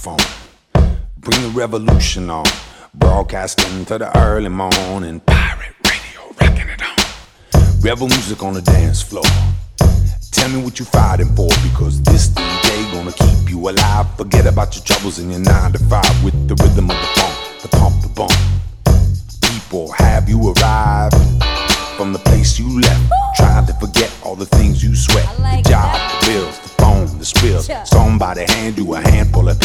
microphone. Bring the revolution on. Broadcasting to the early morning. Pirate radio, rocking it on. Rebel music on the dance floor. Tell me what you fighting for, because this DJ gonna keep you alive. Forget about your troubles in your 9 to 5 with the rhythm of the funk, the pump, the bump. People, have you arrived from the place you left? Trying to forget all the things you sweat. The job, the bills, the phone, the spill. Somebody hand you a handful of